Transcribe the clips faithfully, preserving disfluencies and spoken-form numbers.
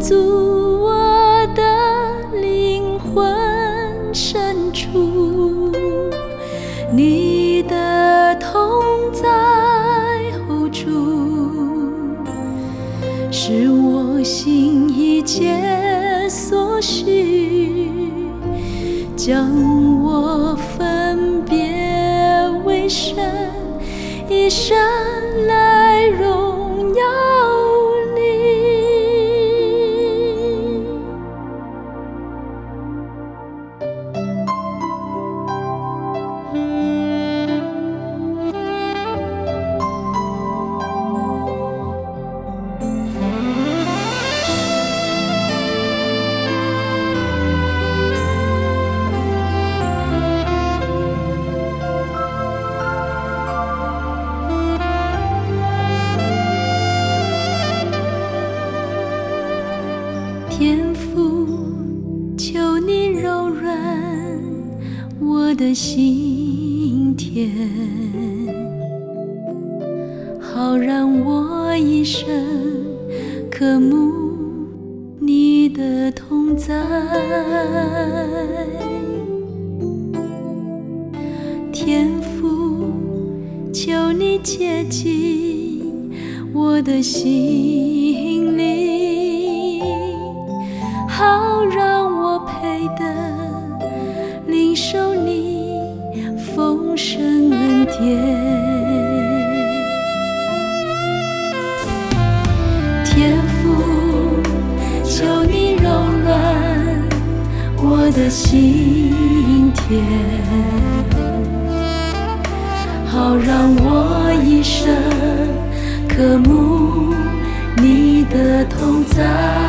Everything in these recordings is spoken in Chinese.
足我的灵魂深处，你的同在hold住，是我心一切所需，将我分别为圣，以神来荣耀你。天父，求你柔软我的心田，好让我一生渴慕你的同在。天父，求你接近我的心灵，好让我配得领受你丰盛恩典。天父，求你柔软我的心田，好让我一生渴慕你的同在。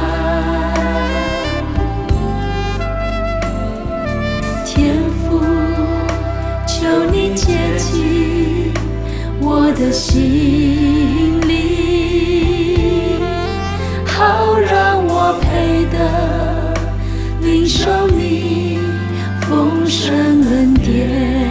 天父，求你接近我的心灵，好让我配得领受你丰盛恩典。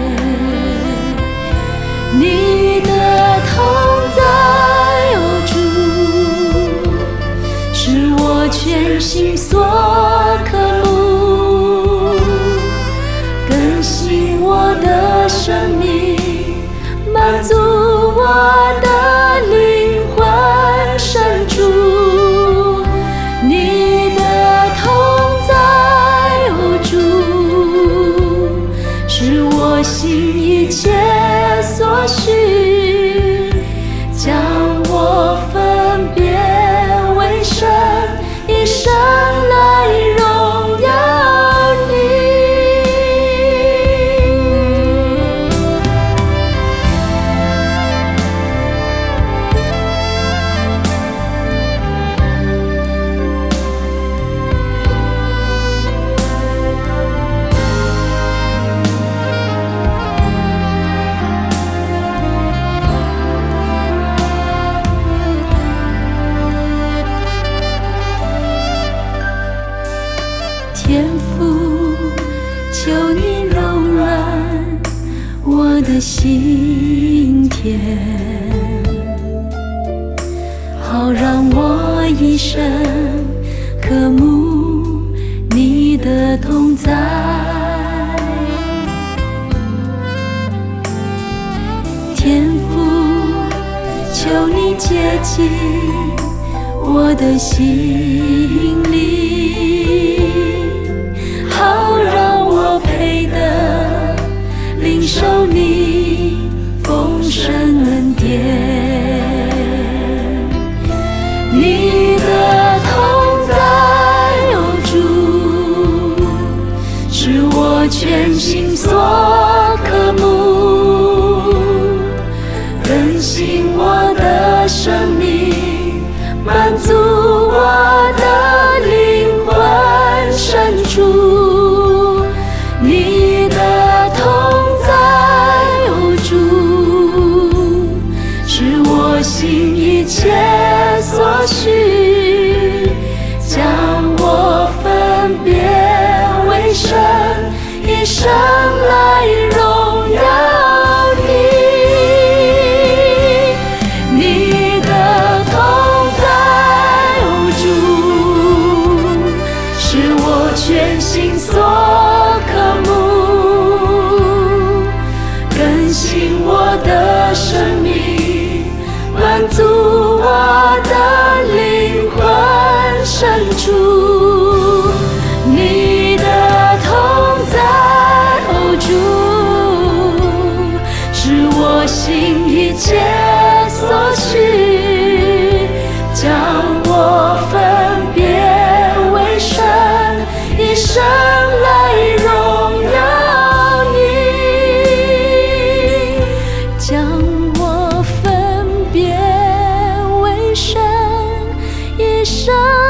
你的同在哦主，是我全心所渴慕，更新我的生命，满足我的灵魂深处。你的同在哦主，是我心一切所需，将我分别为圣，以神来荣耀你。天父，求你柔软我的心田，好让我一生渴慕你的同在。天父，求你接近我的心灵，好让我配得领受你丰盛恩典。你的同在哦主，是我全心所渴慕，更新我的生命，满足我的灵魂深处。你的同在哦主，是我心一切所需，将我分别为圣，以神来荣耀你。你的同在哦主， 深处，你的同在 hold 住，是我心一切所需，将我分别为圣，一生来荣耀你，将我分别为圣，一生